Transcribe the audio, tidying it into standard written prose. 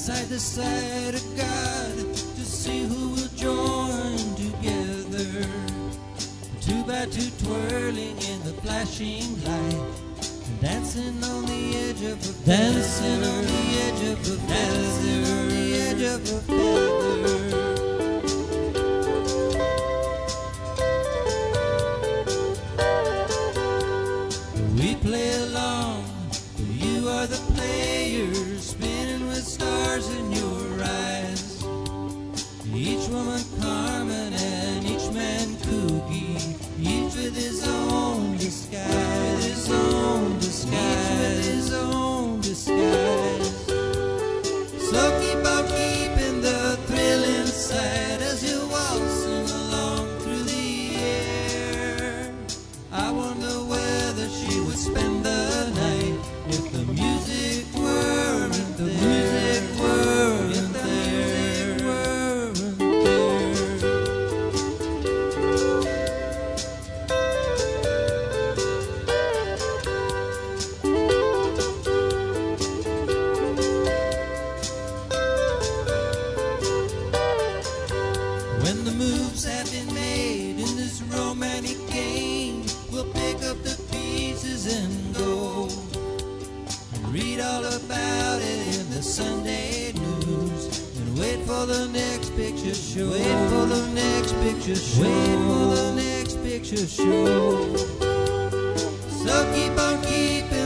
side the side of God to see who will join together. 2 by 2 twirling in the flashing light, dancing on the edge of a feather. Dancing on the edge of a feather. Dancing on the edge of a feather. We play along, you are the player, spinning with stars in your eyes. Each woman Carmen and each man Cookie, each with his own disguise, his own disguise, each with his own disguise. So keep on keeping the thrill inside as you're waltzing along through the air. I wonder whether she would spend the night if the music weren't there. The music weren't there. When the moves have been made in this romantic game, we'll pick up the pieces and go and read all about it in the Sunday news and wait for the next picture show. Wait for the next picture show. Wait for the next picture show. So keep on keeping